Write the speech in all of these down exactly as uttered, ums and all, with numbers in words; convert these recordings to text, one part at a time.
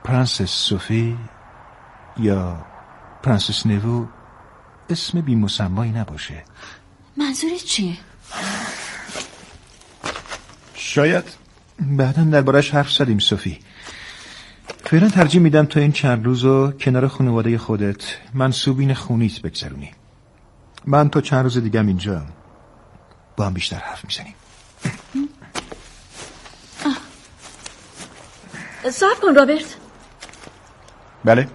پرنسس سوفی یا پرنسس نوو اسم بی مسمایی نباشه. منظورت چیه؟ شاید بعداً دربارش حرف زدیم سوفی. فعلا ترجیح میدم تا این چند روزو کنار خانواده خودت منسوبین خونیت بگذرونی. من تا چند روز دیگه اینجا با هم بیشتر حرف میزنیم. صبر کن رابرت. بله.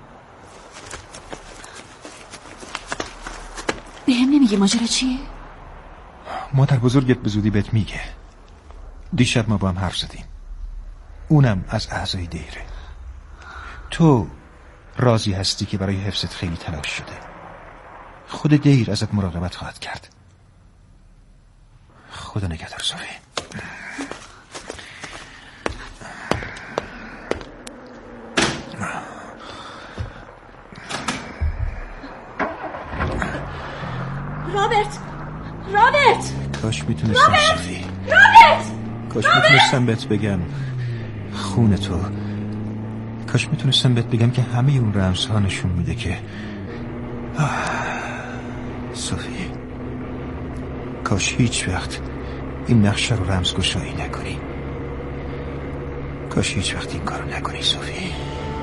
به هم نمیگی ماجرا چیه؟ مادر بزرگت به زودی بهت میگه. دیشب ما با هم حرف زدیم. اونم از اعضای دیره. تو راضی هستی که برای حفظت خیلی تلاش شده. خود دیر ازت مراقبت خواهد کرد. خدا نگهدار صوفی. رابرت رابرت کاش میتونستم صوفی رابرت کاش میتونستم بهت بگم خون تو. کاش میتونستم بهت بگم که همه اون رمزها نشون میده که صوفی کاش هیچ وقت این نقشه رو رمزگشایی نکنی. کاش هیچ وقت این کارو نکنی صوفی.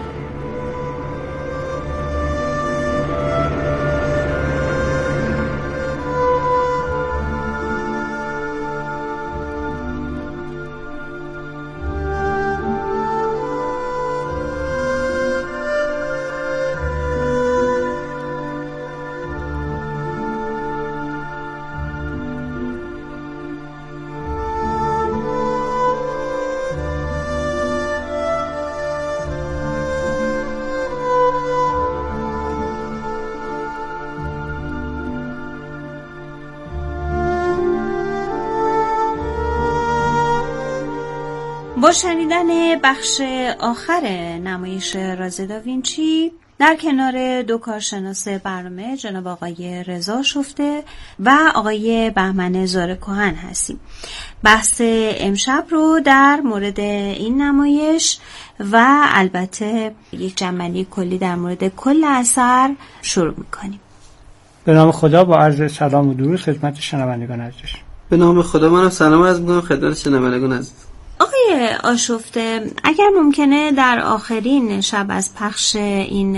با شنیدن بخش آخر نمایش راز داوینچی در کنار دو کارشناس برنامه جناب آقای رضا شفته و آقای بهمن زار کهن هستیم. بحث امشب رو در مورد این نمایش و البته یک جنبندی کلی در مورد کل اثر شروع میکنیم. به نام خدا با عرض سلام و درود خدمت شنوندگان عزیز. به نام خدا منم سلام عرض میکنم خدمت شنوندگان عزیز. آقای آشفته، اگر ممکنه در آخرین شب از پخش این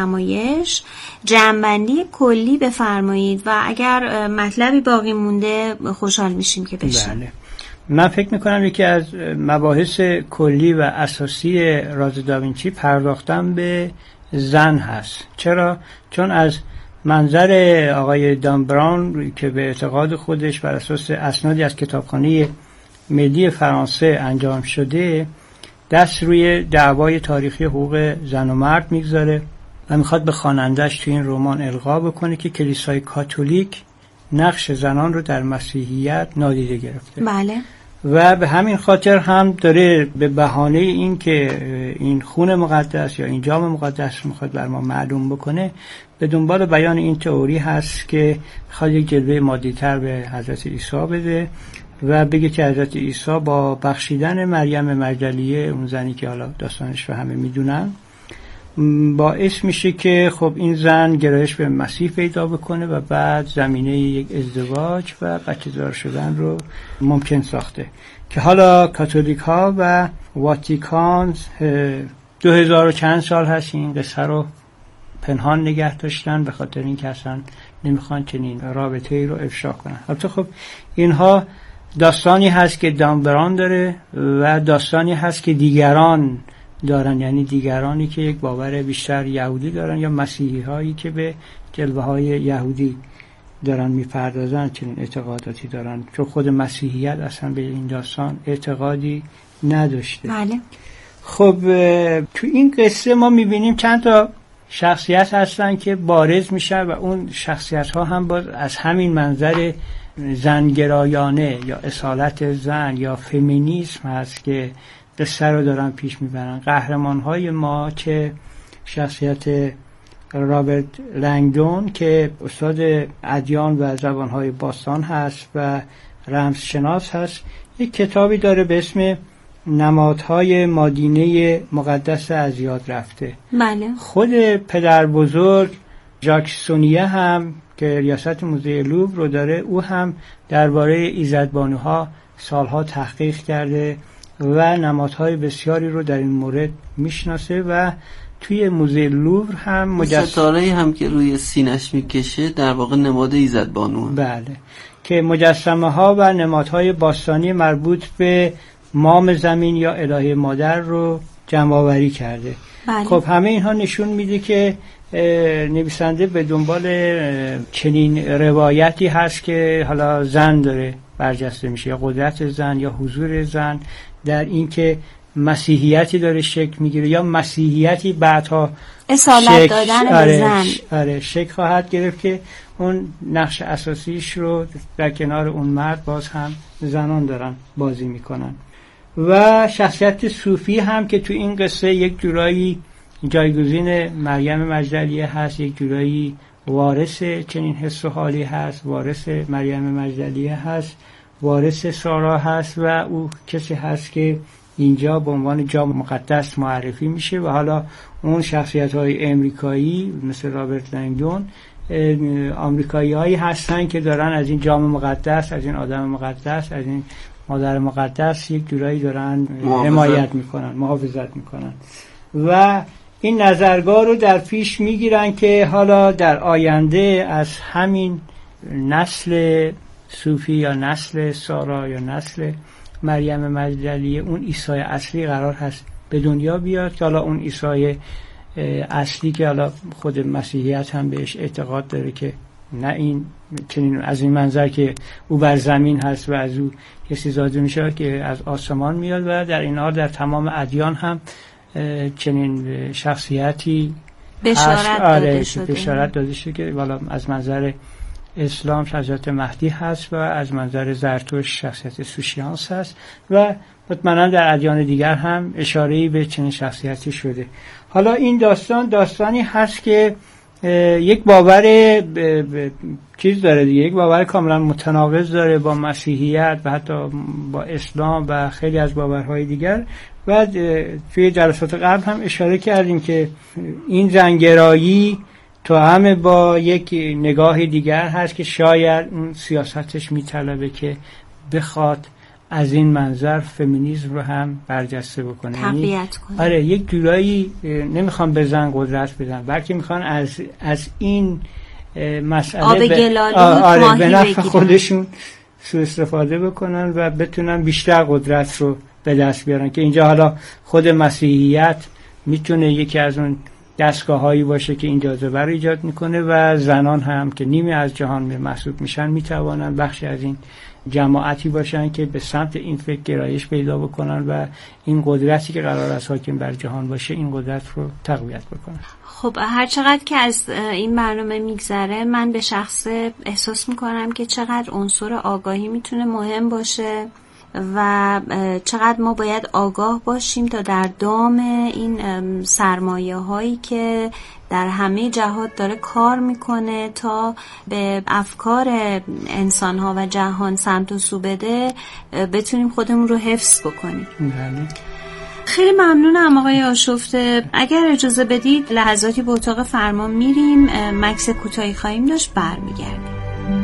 نمایش جمع‌بندی کلی بفرمایید و اگر مطلبی باقی مونده خوشحال میشیم که بشیم. بله. من فکر میکنم یکی از مباحث کلی و اساسی راز داوینچی پرداختن به زن هست. چرا؟ چون از منظر آقای دان براون که به اعتقاد خودش بر اساس اسنادی از کتابخانه ملی فرانسه انجام شده دست روی دعوای تاریخی حقوق زن و مرد میگذاره و میخواد به خواننده‌اش تو این رمان القا بکنه که کلیسای کاتولیک نقش زنان رو در مسیحیت نادیده گرفته. بله. و به همین خاطر هم داره به بهانه این که این خون مقدس یا این جام مقدس رو میخواد بر ما معلوم بکنه به دنبال بیان این تئوری هست که میخواد یک جلوه مادی‌تر به حضرت عیسی بده و بگه که حضرت عیسی با بخشیدن مریم مجدلیه، اون زنی که حالا داستانش رو همه میدونن، باعث میشه که خب این زن گرایش به مسیح پیدا بکنه و بعد زمینه یک ازدواج و بچه‌دار شدن رو ممکن ساخته که حالا کاتولیک ها و واتیکان دو هزار و چند سال هست این قصه رو پنهان نگه داشتن به خاطر این که اصلا نمیخوان چنین رابطه ای رو افشا کنن. البته خب اینها داستانی هست که دان بران داره و داستانی هست که دیگران دارن، یعنی دیگرانی که یک باور بیشتر یهودی دارن یا مسیحی هایی که به جلوه های یهودی دارن میپردازن چنین اعتقاداتی دارن، چون خود مسیحیت اصلا به این داستان اعتقادی نداشته. بله. خب تو این قصه ما میبینیم چند تا شخصیت هستن که بارز میشن و اون شخصیت ها هم باز از همین منظر زنگرایانه یا اصالت زن یا فمینیسم هست که قصه رو دارن پیش میبرن. قهرمان های ما که شخصیت رابرت لنگدون که استاد ادیان و زبانهای باستان هست و رمزشناس هست، یک کتابی داره به اسم نمادهای مادینه مقدس از یاد رفته. بله. خود پدر بزرگ ژاک سونیه هم که ریاست موزه لوور رو داره، او هم درباره ایزدبانوها سالها تحقیق کرده و نمادهای بسیاری رو در این مورد میشناسه و توی موزه لوور هم مجسمه ستاره هم که روی سینش میکشه در واقع نماد ایزدبانو. بله، که مجسمه ها و نمادهای باستانی مربوط به مام زمین یا الهه مادر رو جمع آوری کرده. بله. خب همه اینها نشون میده که نویسنده به دنبال چنین روایتی هست که حالا زن داره برجسته میشه، یا قدرت زن یا حضور زن در این که مسیحیتی داره شکل میگیره یا مسیحیتی بعدها اصالت دادن به آره زن آره شکل خواهد گرفت که اون نقش اساسیش رو در کنار اون مرد باز هم زنان دارن بازی میکنن. و شخصیت صوفی هم که تو این قصه یک جورایی جایگزین مریم مجدلیه هست، یک جورایی وارث چنین حس و حالی هست، وارث مریم مجدلیه هست، وارث سارا هست و او کسی هست که اینجا به عنوان جام مقدس معرفی میشه و حالا اون شخصیت های امریکایی مثل رابرت لنگدون آمریکایی هایی هستن که دارن از این جام مقدس، از این آدم مقدس، از این مادر مقدس یک جورایی دارن حمایت میکنن، محافظت میکنن و این نظرگاه رو در پیش میگیرن که حالا در آینده از همین نسل صوفی یا نسل سارا یا نسل مریم مجدلیه اون عیسی اصلی قرار هست به دنیا بیاد که حالا اون عیسی اصلی که حالا خود مسیحیت هم بهش اعتقاد داره که نه این چنین از این منظر که او بر زمین هست و از او کسی زاده میشه که از آسمان میاد و در این حال در تمام ادیان هم چنین شخصیتی بشارت داده شده بشارت داده شده که والا از منظر اسلام حضرت مهدی هست و از منظر زرتشت شخصیت سوشیانس هست و مطمئنا در ادیان دیگر هم اشاره‌ای به چنین شخصیتی شده. حالا این داستان داستانی هست که یک باور ب... ب... چیز داره دیگه، یک باور کاملا متناقض داره با مسیحیت و حتی با اسلام و خیلی از باورهای دیگر و توی جلسات قبل هم اشاره کردیم که این زنگرایی تو همه با یک نگاه دیگر هست که شاید اون سیاستش میطلبه که بخواد از این منظر فمینیسم رو هم برجسته بکنه، تقویت کنه. آره یک جورایی نمیخوان به زن قدرت بدن بلکه میخوان از از این مسئله آب گلالود آره ماهی به نفع بگیرن، خودشون سوء استفاده بکنن و بتونن بیشتر قدرت رو به دست بیارن که اینجا حالا خود مسیحیت میتونه یکی از اون دستگاه هایی باشه که این جاذبه رو ایجاد میکنه و زنان هم که نیمی از جهان محسوب میشن میتوانن بخشی از این جماعتی باشن که به سمت این فکر گرایش پیدا بکنن و این قدرتی که قرار است حاکم بر جهان باشه این قدرت رو تقویت بکنن. خب هر چقدر که از این برنامه میگذره من به شخص احساس میکنم که چقدر عنصر آگاهی میتونه مهم باشه و چقدر ما باید آگاه باشیم تا در دام این سرمایه هایی که در همه جهات داره کار میکنه تا به افکار انسان ها و جهان سمت و سو بده بتونیم خودمون رو حفظ بکنیم. بله. خیلی ممنونم آقای آشفته. اگر اجازه بدید لحظاتی به اتاق فرمان میریم، مکث کوتاهی خواهیم داشت، برمیگردیم.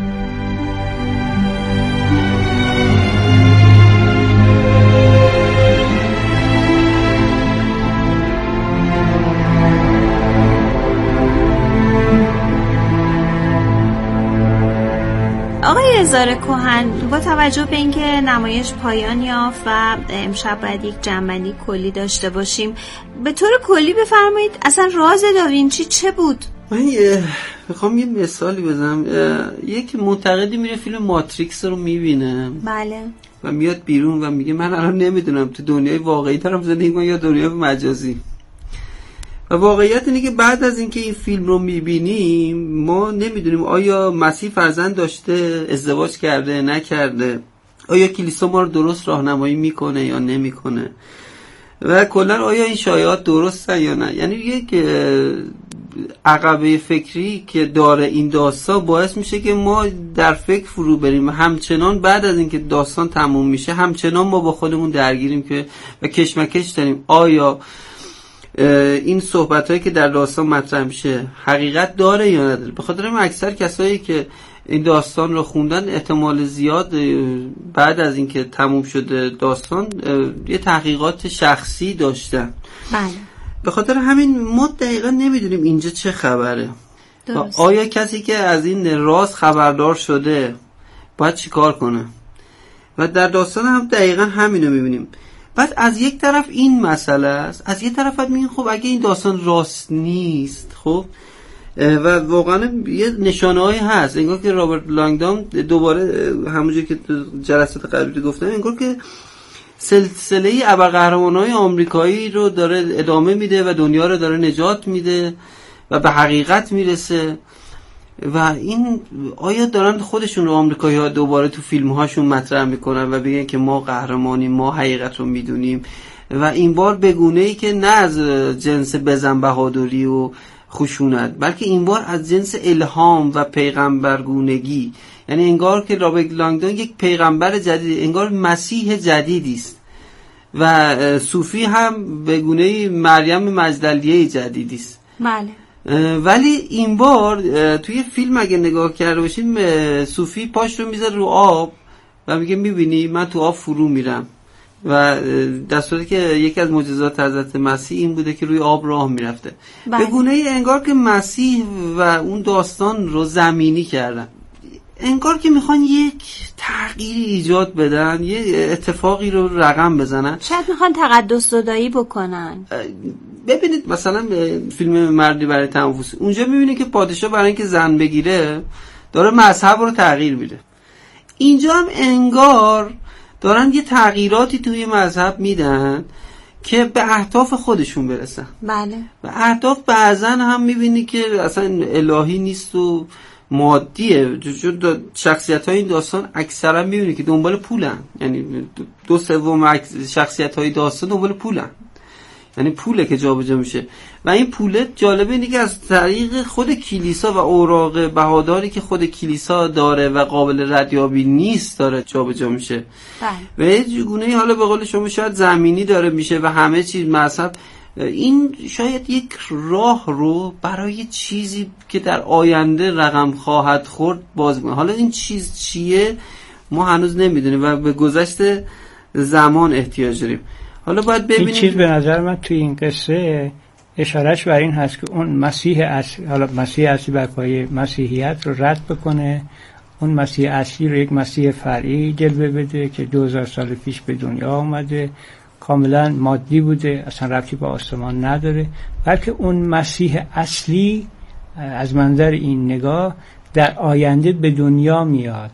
آقای هزار کهن، با توجه به اینکه نمایش پایان یافت و امشب باید یک جنبندی کلی داشته باشیم، به طور کلی بفرمایید اصلا راز داوینچی چه بود؟ من میخوام یه مثالی بزنم. یک منتقدی میره فیلم ماتریکس رو میبینه، بله، و میاد بیرون و میگه من الان نمیدونم تو دنیای واقعی دارم زندگی میکنم یا دنیای مجازی. و واقعیت اینه که بعد از اینکه این فیلم رو میبینیم ما نمیدونیم آیا مسیح فرزند داشته، ازدواج کرده، نکرده، آیا کلیسا ما رو درست راهنمایی میکنه یا نمیکنه و کلا آیا این شایعات درسته یا نه. یعنی یک عقبه فکری که داره این داستان باعث میشه که ما در فکر فرو بریم. همچنان بعد از اینکه داستان تموم میشه همچنان ما با خودمون درگیریم که و کشمکش داریم آیا این صحبتایی که در داستان مطرح میشه حقیقت داره یا نداره. به خاطر این اکثر کسایی که این داستان رو خوندن احتمال زیاد بعد از اینکه تموم شده داستان یه تحقیقات شخصی داشتن. بله. به خاطر همین ما دقیقا نمیدونیم اینجا چه خبره. درست. آیا کسی که از این راز خبردار شده باید چی کار کنه؟ و در داستان هم دقیقا همینو میبینیم. بعد از یک طرف این مسئله است، از یک طرف هم میگن خب اگه این داستان راست نیست خب و واقعا یه نشانه‌ای هست، انگار که رابرت لانگدون دوباره همونجوری که جلسات قبلی گفتم انگار که سلسله ابرقهرمان‌های آمریکایی رو داره ادامه میده و دنیا رو داره نجات میده و به حقیقت میرسه. و این آیا دارن خودشون رو آمریکایی‌ها دوباره تو فیلم‌هاشون مطرح میکنن و بگن که ما قهرمانیم، ما حقیقت رو میدونیم و این بار به گونه‌ای که نه از جنس بزن بهادری و خشونت بلکه این بار از جنس الهام و پیغمبرگونگی. یعنی انگار که رابرت لانگدون یک پیغمبر جدید، انگار مسیح جدیدی است و صوفی هم به گونه مریم مجدلیه جدیدی است. بله. ولی این بار توی فیلم اگه نگاه کرده باشیم صوفی پاش رو میذاره رو آب و میگه میبینی من تو آب فرو میرم و در صورتی که یکی از معجزات حضرت مسیح این بوده که روی آب راه میرفته. به گونه ای انگار که مسیح و اون داستان رو زمینی کردن، انگار که میخوان یک تغییری ایجاد بدن، یه اتفاقی رو رقم بزنن، شاید میخوان تقدس زدایی بکنن. ببینید مثلا فیلم مردی برای تنفس اونجا میبینید که پادشاه برای اینکه زن بگیره داره مذهب رو تغییر میده. اینجا هم انگار دارن یه تغییراتی توی مذهب میدن که به اهداف خودشون برسن. بله. و اهداف بعضا هم میبینی که اصلا الهی نیست و مادیه. چون شخصیت های این داستان اکثرا میبینی که دنبال پولن، یعنی دو سوم شخصیت های داستان دنبال پولن، یعنی پوله که جابجا میشه و این پوله جالبه اینه که از طریق خود کلیسا و اوراق بهاداری که خود کلیسا داره و قابل ردیابی نیست داره جابجا میشه. بله. و یه گونه حالا به قول شما شاید زمینی داره میشه و همه چیز مذهب. این شاید یک راه رو برای چیزی که در آینده رقم خواهد خورد باز می‌کنه. حالا این چیز چیه ما هنوز نمیدونیم و به گذشت زمان احتیاج داریم. حالا باید ببینیم. این چیز به نظر من توی این قصه اشارهش بر این هست که اون مسیح اصلی، حالا مسیح اصلی بر پایه مسیحیت رو رد بکنه، اون مسیح اصلی رو یک مسیح فرعی جلوه بده که دو هزار سال پیش به دنیا آمده، کاملا مادی بوده، اصلا ربطی با آسمان نداره، بلکه اون مسیح اصلی از منظر این نگاه در آینده به دنیا میاد.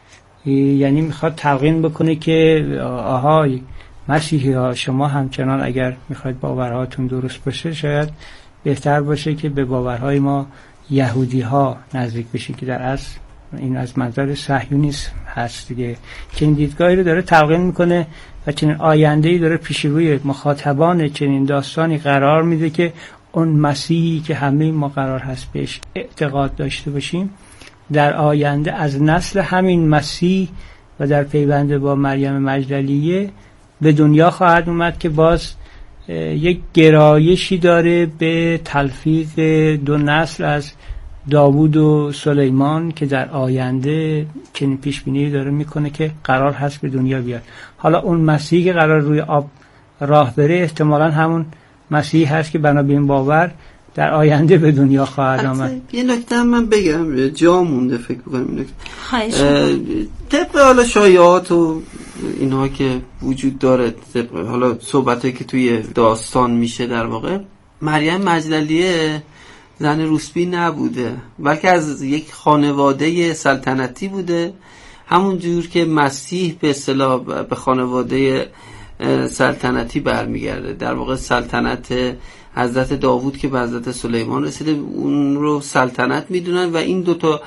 یعنی میخواد تلقین بکنه که آهای مسیحی ها، شما همچنان اگر میخواید باورهاتون درست باشه شاید بهتر باشه که به باورهای ما یهودی ها نزدیک بشید که در اصل این از منظر صهیونیسم هست دیگه، که این دیدگاهی رو داره تلقین میکنه و چنین آینده‌ای داره پیش روی مخاطبان چنین داستانی قرار میده که اون مسیحی که همه ما قرار هست بهش اعتقاد داشته باشیم در آینده از نسل همین مسیح و در پیوند با مریم مجدلیه به دنیا خواهد اومد که باز یک گرایشی داره به تلفیق دو نسل از داوود و سلیمان که در آینده چنین پیش بینی داره میکنه که قرار هست به دنیا بیاد. حالا اون مسیحی که قرار روی آب راه بره احتمالاً همون مسیحی هست که بنا به این باور در آینده به دنیا خواهد آمد. یه نکته من بگم جا مونده فکر کنم این نکته. خواهش طبق حالا شایعات و اینها که وجود داره، طبق حالا صحبتایی که توی داستان میشه، در واقع مریم مجدلیه زن روسپی نبوده بلکه از یک خانواده سلطنتی بوده، همون جور که مسیح به اصطلاح به خانواده سلطنتی برمیگرده. در واقع سلطنت حضرت داوود که به حضرت سلیمان رسیده اون رو سلطنت میدونن و این دوتا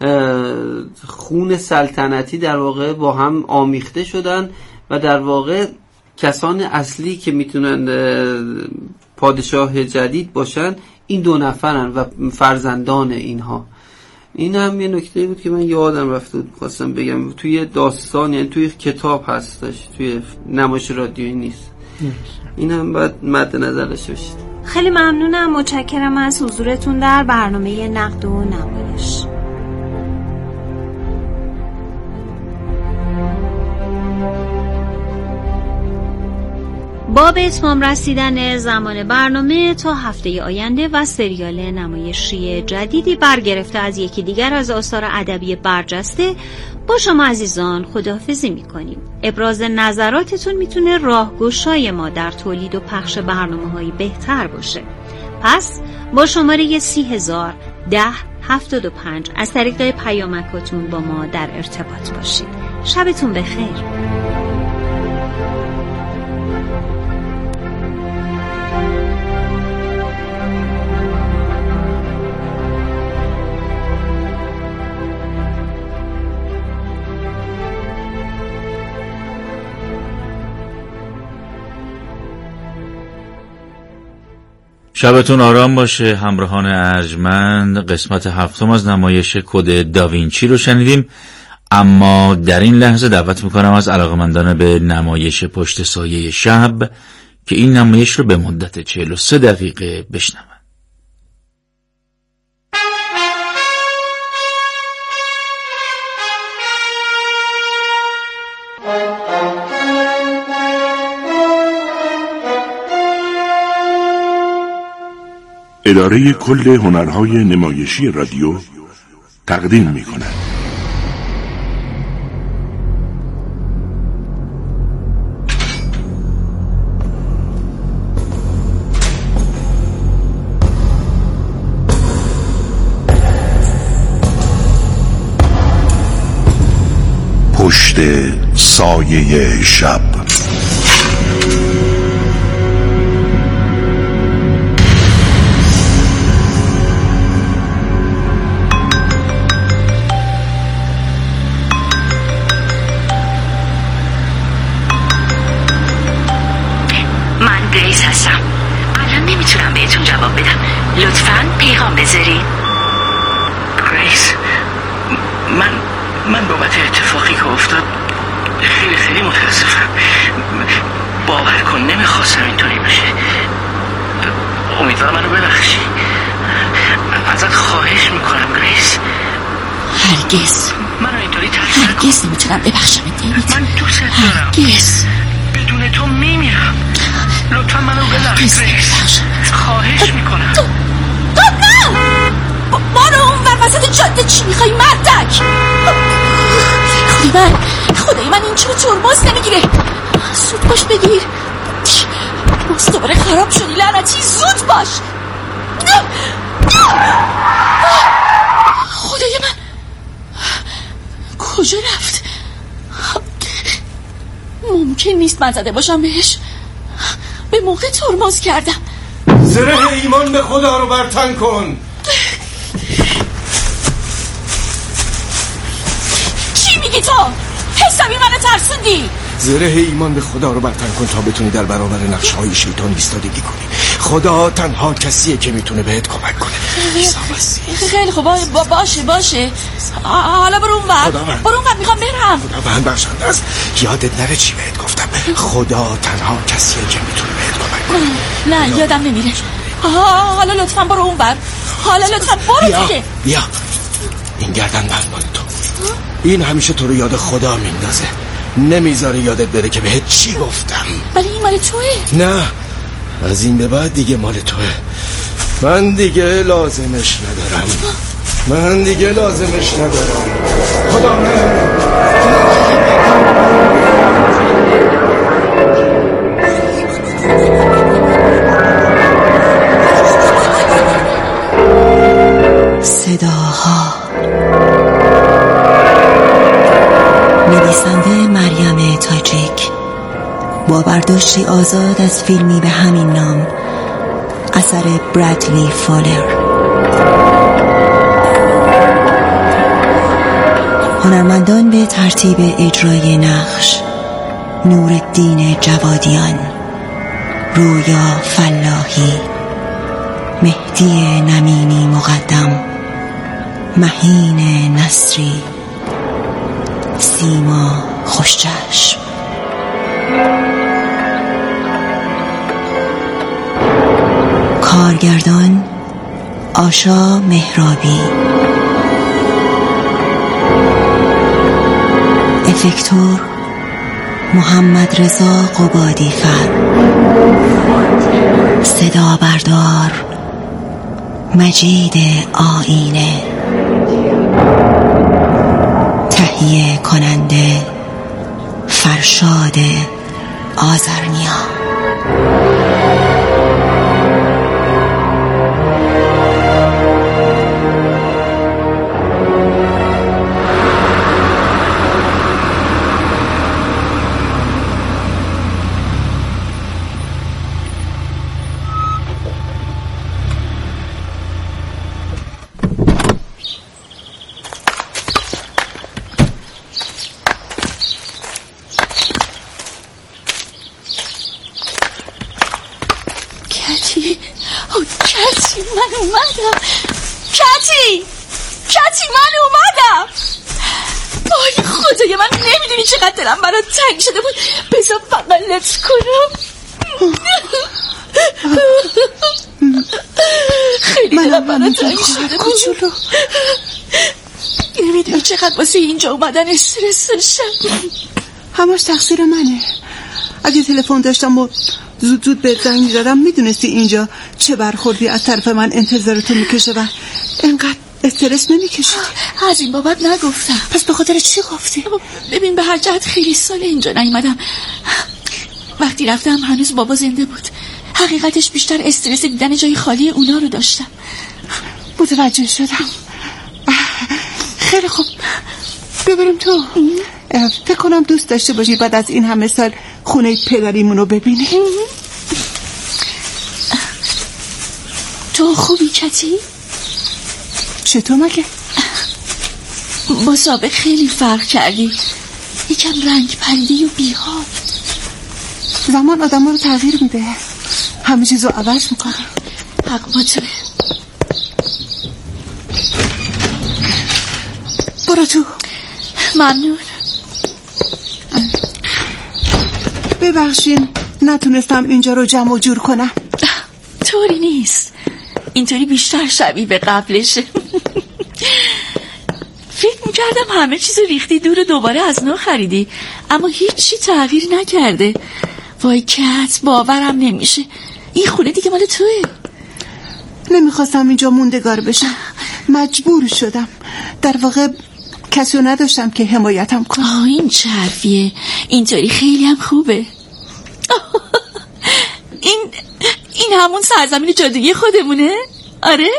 خون سلطنتی در واقع با هم آمیخته شدن و در واقع کسان اصلی که میتونن پادشاه جدید باشن این دو نفرن و فرزندان اینها. این هم یه نکته بود که من یادم رفته بود خواستم بگم. توی داستان، یعنی توی کتاب هستش، توی نمایش رادیویی نیست. این هم باید مد نظر داشته باشید. خیلی ممنونم، متشکرم از حضورتون در برنامه نقد و نمایش. با به اتمام رسیدن زمان برنامه تا هفته آینده و سریال نمایشی جدیدی برگرفته از یکی دیگر از آثار ادبی برجسته با شما عزیزان خداحافظی می‌کنیم. ابراز نظراتتون میتونه راهگشای ما در تولید و پخش برنامه‌های بهتر باشه. پس با شماره سی هزار ده هفتاد و پنج از طریق پیامکاتون با ما در ارتباط باشید. شبتون بخیر. شبتون آرام باشه همراهان ارجمند. قسمت هفتم از نمایش کد داوینچی رو شنیدیم، اما در این لحظه دعوت میکنم از علاقه‌مندان به نمایش پشت سایه شب که این نمایش رو به مدت چهل و سه دقیقه بشنون. اداره کل هنرهای نمایشی رادیو تقدیم می کند. پشت سایه شب. گریس هستم. الان نمیتونم بهتون جواب بدم. لطفاً پیغام بذارید. گریس، من من بابت اتفاقی که افتاد خیلی خیلی متاسفم. باور کن نمیخواستم اینطوری بشه. امیدوارم منو ببخشی. ازت خواهش میکنم گریس. هرگز منو اینطوری ترسون نکن. هرگز نمیتونم ببخشم دیوید. من دوست دارم. هرگز بدون تو میمیرم. لطفا منو ببخش گریس. خواهش میکنم. تو تو نه بارو اون ور وسط جاده چی میخوای مردک؟ خدای من خدای من این چرا ترمز نمیگیره؟ زود باش بگیر. باز دوباره خراب شدی لعنتی. زود باش. خدای من کجا رفت؟ ممکن نیست من زده باشم بهش. به موقع ترمز کردم. زره ایمان به خدا رو برتن کن. چی میگی تو؟ حسابی منو ترسوندی. زره ایمان به خدا رو برتن کن تا بتونی در برابر نقش‌های شیطان ایستادگی کنی. خدا تنها کسیه که میتونه بهت کمک کنه. خیلی خوب با باشه باشه. حالا برو اونور. برو اونور میخوام برم. خدا من بخشنده است. یادت نره چی بهت گفتم. خدا تنها کسیه که میتونه بهت کمک کنه. نه یادم نمیره. حالا لطفاً برو اونور. حالا لطفاً برو بیا دیگه. بیا این گردن بند مال تو. این همیشه تو رو یاد خدا میندازه. نمیذاره یادت بره که بهت چی گفتم. ولی این مال توئه. نه از این به بعد دیگه مال توه. من دیگه لازمش ندارم. من دیگه لازمش ندارم. خدا من صداها. نویسنده مریم تاجیک با برداشتی آزاد از فیلمی به همین نام اثر برادلی فالر. هنرمندان به ترتیب اجرای نقش: نورالدین جوادیان، رویا فلاحی، مهدی نمینی مقدم، مهین نصری، سیما خوشچشم. کارگردان آشا مهرابی، افکتور محمد رضا قبادی فر، صدا بردار مجید آینه، تهیه کننده فرشاد آذرنیا. من اومدم. کتی کتی من اومدم. وای خدای من، نمیدونی چقدر دلم برات تنگ شده بود. بذار فقط لبس کنم. خیلی دلم برات تنگ شده بود. نمیدونی چقدر واسه اینجا اومدن استرس داشتم. همش تقصیر منه. اگه تلفن داشتم و زود زود به زنگ می‌زدم میدونستی اینجا چه برخوردی از طرف من انتظارتو میکشه و اینقدر استرس نمیکشی. از این بابت نگفتم. پس به خاطر چی گفتی؟ ببین به هر جهت خیلی سال اینجا نیومدم. وقتی رفتم هنوز بابا زنده بود. حقیقتش بیشتر استرس دیدن جای خالی اونا رو داشتم. متوجه شدم. خیلی خوب، ببریم تو. فکر کنم دوست داشته باشی بعد از این همه سال خونه پدریمونو ببینی. تو خوبی کتی؟ چطور مگه؟ با سابق خیلی فرق کردی. یکم رنگ پریدی و بیحال. زمان آدم رو تغییر میده، همه چیز رو عوض میکنه. حق با توه. برو تو. ممنون. ببخشین نتونستم اینجا رو جمع و جور کنم. طوری نیست، اینطوری بیشتر شبیه به قبلشه. فکر میکردم همه چیز ریختی دور و دوباره از نو خریدی، اما هیچی تغییر نکرده. وای کت، باورم نمیشه این خونه دیگه مال توه. نمیخواستم اینجا موندگار بشم، مجبور شدم. در واقع کسی رو نداشتم که حمایتم کنه. آه این چه حرفیه؟ اینطوری خیلی هم خوبه. این این همون سرزمین جادویی خودمونه؟ آره؟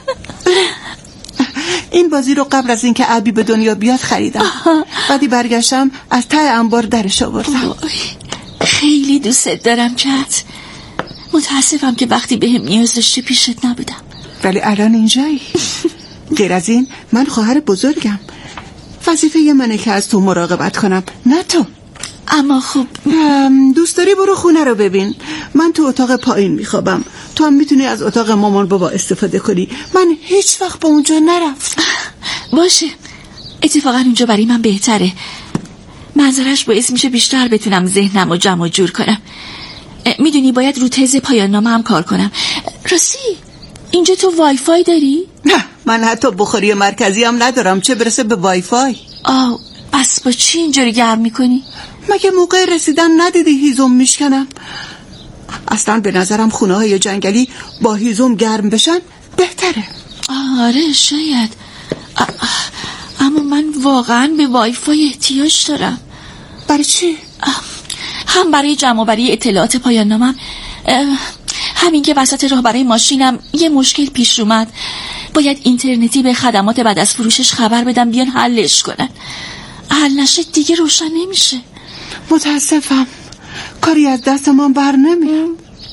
این بازی رو قبل از اینکه ابی به دنیا بیاد خریدم. بعدی برگشتم از ته انبار درش آوردم. خیلی دوستت دارم کت. متاسفم که وقتی بهم نیاز داشتی پیشت نبودم. ولی الان اینجایی. غیر از این من خواهر بزرگم، وظیفه منه که از تو مراقبت کنم، نه تو. اما خب دوست داری برو خونه رو ببین. من تو اتاق پایین میخوابم، تو هم میتونی از اتاق مامان بابا استفاده کنی. من هیچ وقت به اونجا نرفتم. باشه، اتفاقا اونجا برای من بهتره. منظرش باعث میشه بیشتر بتونم ذهنم رو جمع و جور کنم. میدونی باید رو تز پایان نامه هم کار کنم. راستی اینجا تو وای فای داری؟ نه، من حتی بخاری مرکزی هم ندارم، چه برسه به وای فای. آه، پس با چی اینجوری گرم میکنی؟ مگه موقع رسیدن ندیدی هیزم میشکنم؟ اصلا به نظرم خونه های جنگلی با هیزم گرم بشن بهتره. آره شاید، اما من واقعا به وای فای احتیاج دارم. برای چی؟ هم برای جمع آوری اطلاعات پایان نامم، همین که وسط راه برای ماشینم یه مشکل پیش اومد، باید اینترنتی به خدمات بعد از فروشش خبر بدم بیان حلش کنن. حل نشه دیگه روشن نمیشه. متاسفم، کاری از دست من بر نمیاد.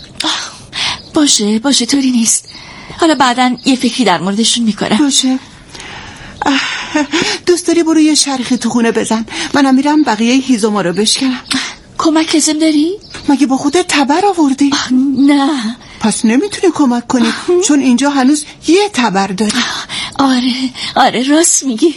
باشه باشه طوری نیست، حالا بعداً یه فکری در موردشون میکنم. باشه. دوست داری برو یه شرخی تو خونه بزن، منم میرم بقیه هیزوما رو بشکنم. کمک لازم داری؟ مگه با خودت تبر آوردی؟ نه پس نمیتونی کمک کنی چون اینجا هنوز یه تبر داری. آره آره راست میگی.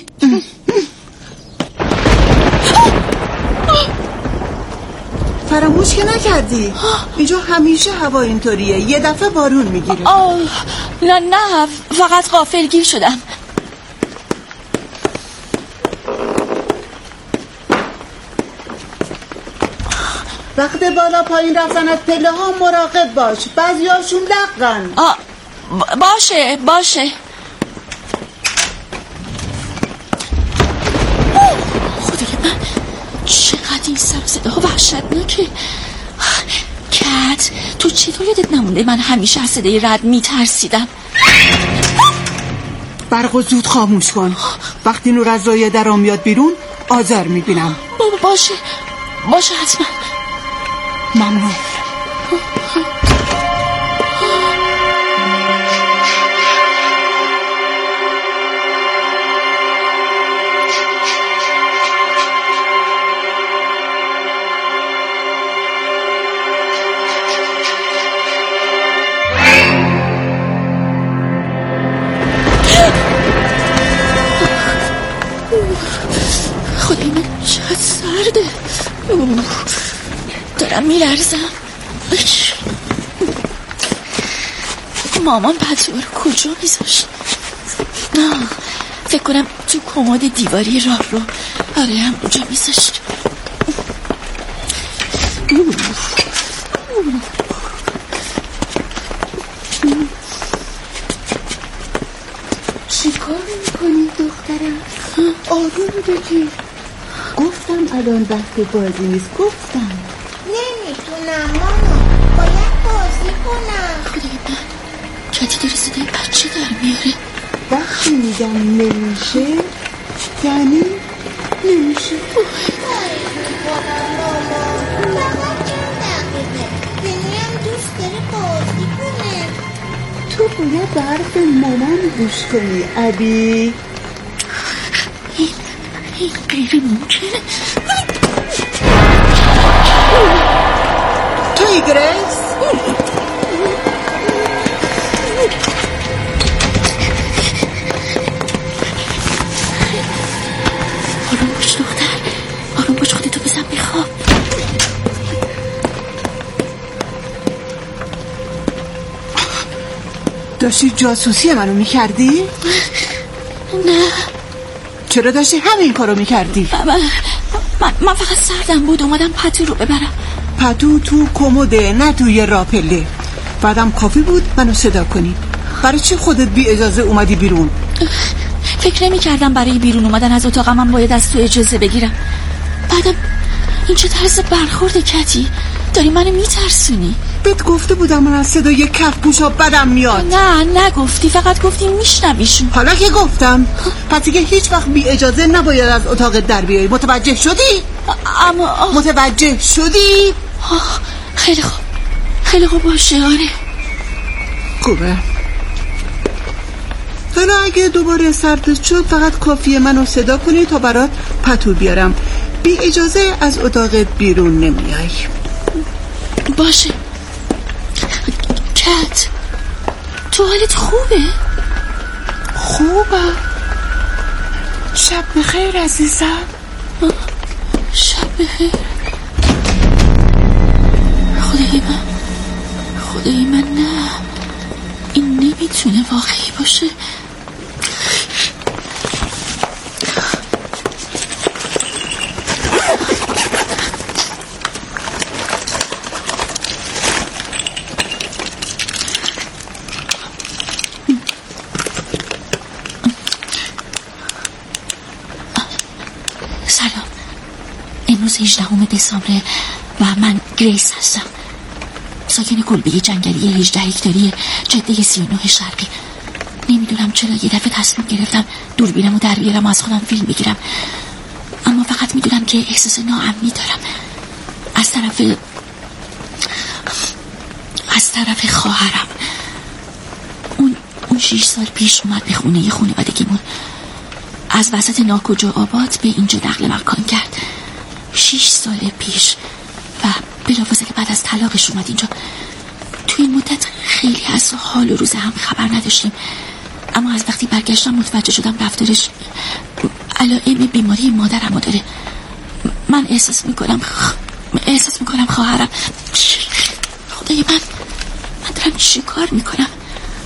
فراموش که نکردی اینجا همیشه هوا اینطوریه، یه دفعه بارون میگیره. آه نه نه فقط غافلگیر شدم. وقت بالا پایین رفتن از پله ها مراقب باش، بعضی هاشون لقن. آه باشه باشه. خدای من چقدر این سر صدا وحشتناکه. کت تو چطور یادت نمونده من همیشه از صدای رعد میترسیدم؟ برقو زود خاموش کن، وقتی نور از زایه درام میاد بیرون آذر میبینم. باشه باشه حتما. ممنون. خدای من چقدر سرده، دارم میلرزم. مامان پتو رو کجا میذاشت؟ فکر کنم تو کمد دیواری راه رو. آره هم اونجا میذاشت. چی کار میکنی دخترم؟ آروم بگیر. گفتم الان وقت بازی نیست، گفتم. نمیتونم ماما، باید بازی کنم. خدای من کتی داره صدای بچه در میاره. وقتی میگم نمیشه یعنی نمیشه. ماما فقط چند دقیقه، بینیم دوست داره بازی کنه. تو باید به حرف مامان گوش کنی ابی. این این غیر ممکنه. توی گریس آروم باش دختر، آروم باش، خودتو بزن بخواب. داشتی جاسوسی منو میکردی؟ نه. چرا داشتی همین کارو میکردی؟ من, من, من فقط سردم بود اومدم پتو رو ببرم. پتو تو کموده نه توی راپله. بعدم کافی بود منو صدا کنی. برای چی خودت بی اجازه اومدی بیرون؟ فکر نمی کردم برای بیرون اومدن از اتاقم من باید از تو اجازه بگیرم. بعدم این چه طرز برخورد کتی؟ داری منو میترسونی. بهت گفته بودم من از صدای کف پوشا بدم میاد. نه نگفتی، فقط گفتی میشنویشون. حالا که گفتم پس دیگه هیچ وقت بی اجازه نباید از اتاق در بیایی. متوجه شدی؟ اما آه. متوجه شدی؟ آه. خیلی خوب خیلی خوب باشه. آره خوبه. حالا اگه دوباره سرت شد فقط کافیه منو صدا کنی تا برات پتو بیارم. بی اجازه از اتاق بیرون نمیای. باشه. کت تو حالت خوبه؟ خوبه. شب بخیر عزیزم. شب بخیر. خدای من خدای من نه، این نمیتونه واقعی باشه. سلام، امروز هجدهم دسامبر و من گریس هستم، ساکن کلبه جنگلی هجده هکتاری جاده سی و نه شرقی. نمیدونم چرا یه دفعه تصمیم گرفتم دوربینمو در بیارم و از خودم فیلم بگیرم، اما فقط میدونم که احساس ناامنی دارم از طرف از طرف خواهرم. اون اون شیش سال پیش اومد به خونه خانوادگیمون، از وسط ناکجا آباد به اینجا نقل مکان کرد. شیش سال پیش و بلافاصله بعد از طلاقش اومد اینجا. توی این مدت خیلی از حال و روز هم خبر نداشتیم، اما از وقتی برگشتم متوجه شدم رفتارش علائم بیماری مادرمو داره. من احساس میکنم خ... احساس میکنم خواهرم. خدای من من دارم چی کار میکنم؟